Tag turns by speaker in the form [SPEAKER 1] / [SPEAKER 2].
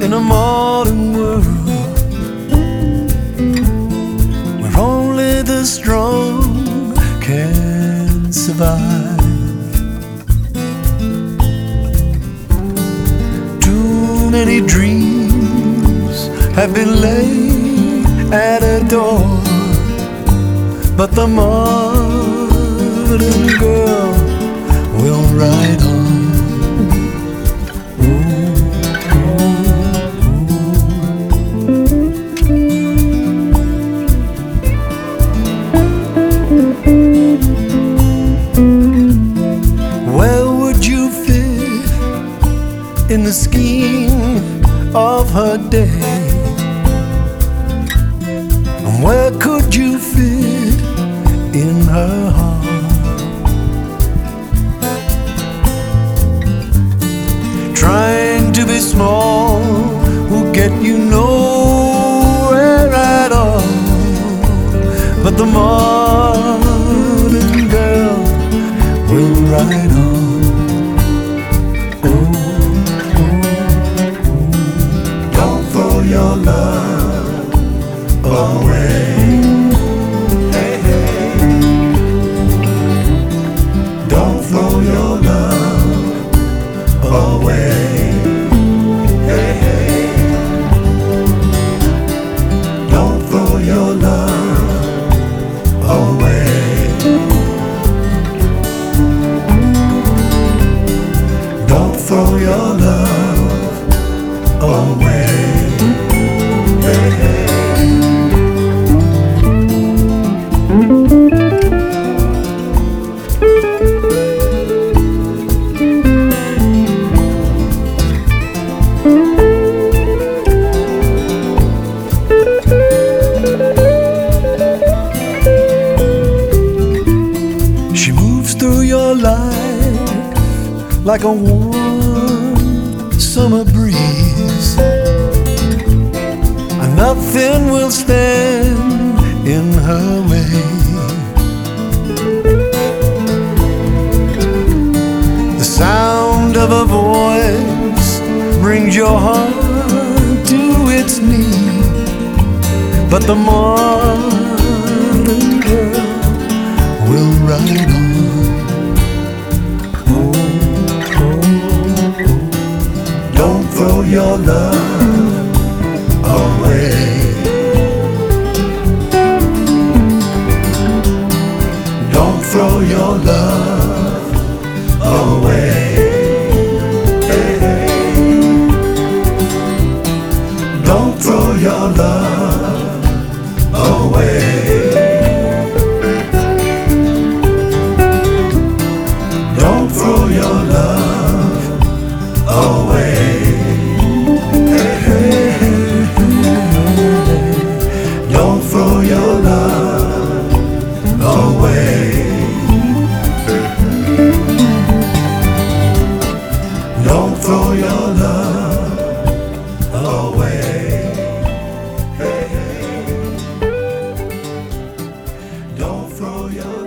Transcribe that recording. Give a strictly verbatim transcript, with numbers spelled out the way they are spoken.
[SPEAKER 1] in a modern world where only the strong can survive. Too many dreams have been laid at a door, but the modern girl will ride on. In the scheme of her day, and where could you fit in her heart? Trying to be small will get you nowhere at all, but the modern girl will ride on.
[SPEAKER 2] Your love away. Hey, hey. Don't throw your love away. Hey, hey. Don't throw your love away. Don't throw your love away.
[SPEAKER 1] She moves through your life like a warm summer breeze, and nothing will stand in her way. The sound of a voice brings your heart to its knees, but the modern girl will ride on. Oh, oh, oh.
[SPEAKER 2] Don't throw your love away. Don't throw your love away. Hey, hey. Don't throw your love away. Don't throw your love away. Hey, hey. Don't throw your love away. Don't throw your love away. Hey, hey. Don't throw your